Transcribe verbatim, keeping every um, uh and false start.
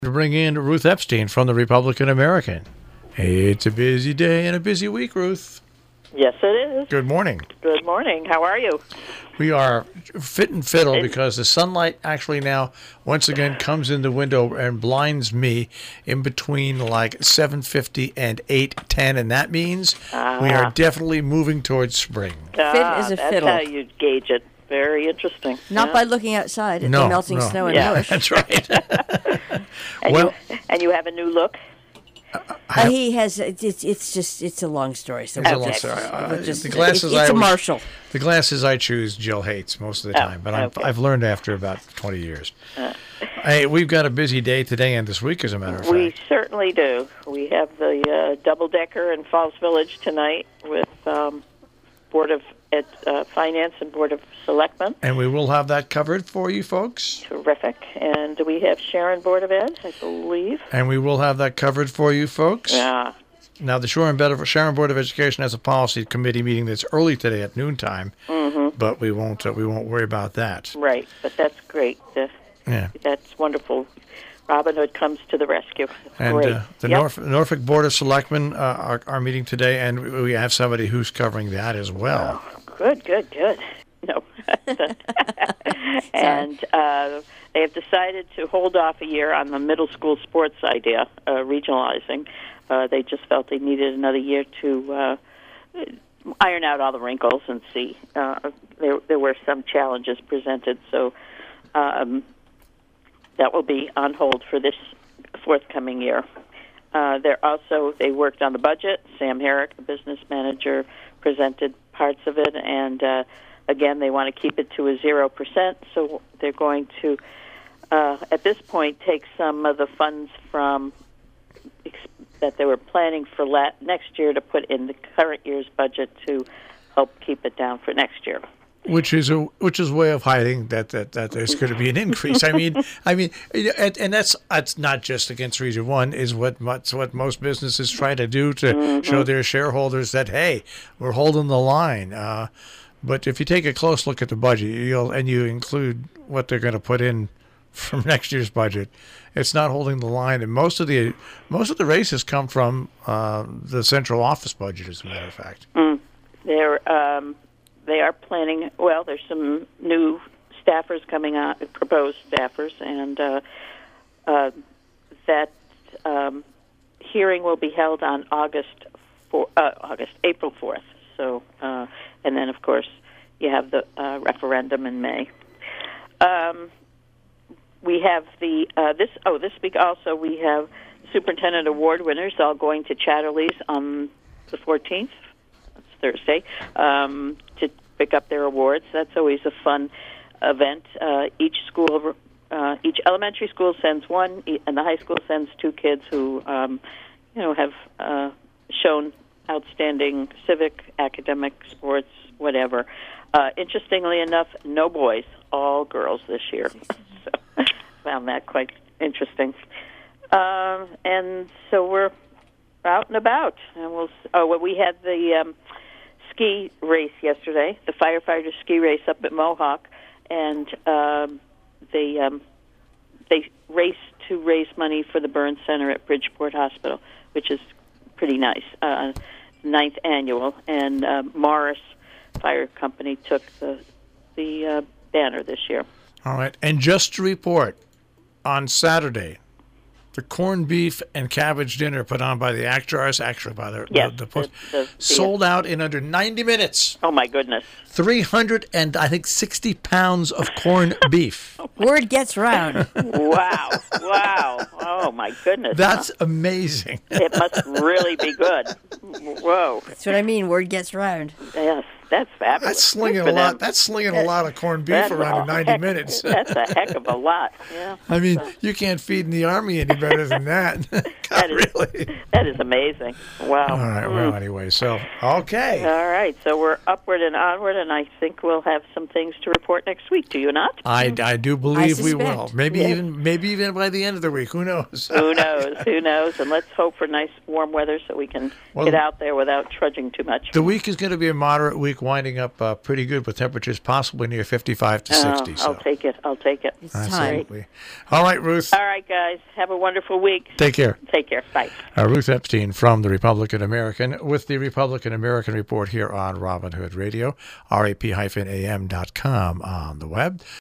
To bring in Ruth Epstein from the Republican American. It's a busy day and a busy week, Ruth. Yes, it is. Good morning. Good morning. How are you? We are fit and fiddle because the sunlight actually now once again comes in the window and blinds me in between like seven fifty and eight ten, and that means uh, we are definitely moving towards spring. Uh, Fit is a that's fiddle. That's how you gauge it. Very interesting. Not yeah. by looking outside at no, the melting no. snow and yeah, bush. That's right. and, well, you, and you have a new look? Uh, he has. It's. It's just. It's a long story. So it's we'll a long just, story. we'll Uh, just, the glasses it's, it's I a was, Marshall. The glasses I choose, Jill hates most of the Oh, time, but I'm, okay. I've learned after about twenty years. Uh, hey, we've got a busy day today and this week, as a matter of we fact. We certainly do. We have the uh, double decker in Falls Village tonight with um, Board of Ed, uh, Finance and Board of Selectmen. And we will have that covered for you folks. Terrific. And we have Sharon Board of Ed, I believe. And we will have that covered for you folks. Yeah. Now, the Sharon Board of Education has a policy committee meeting that's early today at noontime, mm-hmm. but we won't uh, we won't worry about that. Right, but that's great. Uh, yeah. That's wonderful. Robin Hood comes to the rescue. And Great. uh, the yep. Norf- Norfolk Board of Selectmen uh, are, are meeting today, and we have somebody who's covering that as well. Oh, good, good, good. No. and uh, they have decided to hold off a year on the middle school sports idea, uh, regionalizing. Uh, they just felt they needed another year to uh, iron out all the wrinkles and see. Uh, there, there were some challenges presented, so um, that will be on hold for this forthcoming year. Uh, they're also they worked on the budget. Sam Herrick, the business manager, presented parts of it, and uh, again, they want to keep it to a zero percent. So they're going to, uh, at this point, take some of the funds from that they were planning for la- next year to put in the current year's budget to help keep it down for next year. Which is a which is a way of hiding that, that, that there's going to be an increase. I mean, I mean, and, and that's that's not just against Region One. Is what what's what most businesses try to do to mm-hmm. show their shareholders that hey, we're holding the line. Uh, but if you take a close look at the budget, you'll and you include what they're going to put in from next year's budget, it's not holding the line. And most of the most of the races come from uh, the central office budget, as a matter of fact. Mm. They're um, they are planning. Well, there's some new staffers coming on, proposed staffers, and uh, uh, that um, hearing will be held on August for uh, August April fourth. So, uh, and then of course you have the uh, referendum in May. Um, we have the uh, this oh this week also we have superintendent award winners all going to Chatterley's on the fourteenth. That's Thursday um, to pick up their awards. That's always a fun event. Uh, each school, uh, each elementary school sends one, and the high school sends two kids who um, you know have uh, shown outstanding civic, academic, sports, whatever. Uh, interestingly enough, no boys, all girls this year. So found that quite interesting. Um, and so we're out and about. And we'll. Oh, well, we had the um, ski race yesterday, the firefighter ski race up at Mohawk, and um, they um, they raced to raise money for the burn center at Bridgeport Hospital, which is pretty nice. Uh, ninth annual, and uh, Morris Fire Company took the the uh, banner this year. All right, and just to report, on Saturday, the corned beef and cabbage dinner put on by the Actors, actually by the, yes, the, the, post, the, the, the sold out in under ninety minutes. Oh my goodness! Three hundred and I think sixty pounds of corned beef. Word gets round. Wow! Wow! Oh my goodness! That's huh? amazing. It must really be good. Whoa! That's what I mean. Word gets round. Yes, that's fabulous. That's slinging a lot. That's slinging a lot of corned beef that's around in ninety heck, minutes. That's a heck of a lot. Yeah. I mean, so. you can't feed in the army any better than that. that is really? that is amazing. Wow. All right. Mm. Well, anyway, so okay. All right. So we're upward and onward, and I think we'll have some things to report next week. Do you not? I, I do believe I we suspect. will. Maybe Yeah. even maybe even by the end of the week. Who knows? Who knows? Who knows? And let's hope for nice warm weather so we can Well, get out there without trudging too much. The week is going to be a moderate week, winding up uh, pretty good with temperatures possibly near fifty-five to sixty. Oh, So. I'll take it. I'll take it. It's time. Absolutely. All right, Ruth. All right, guys. Have a wonderful week. Take care. Take care. Bye. Uh, Ruth Epstein from the Republican American with the Republican American Report here on Robin Hood Radio, R A P A M dot com on the web.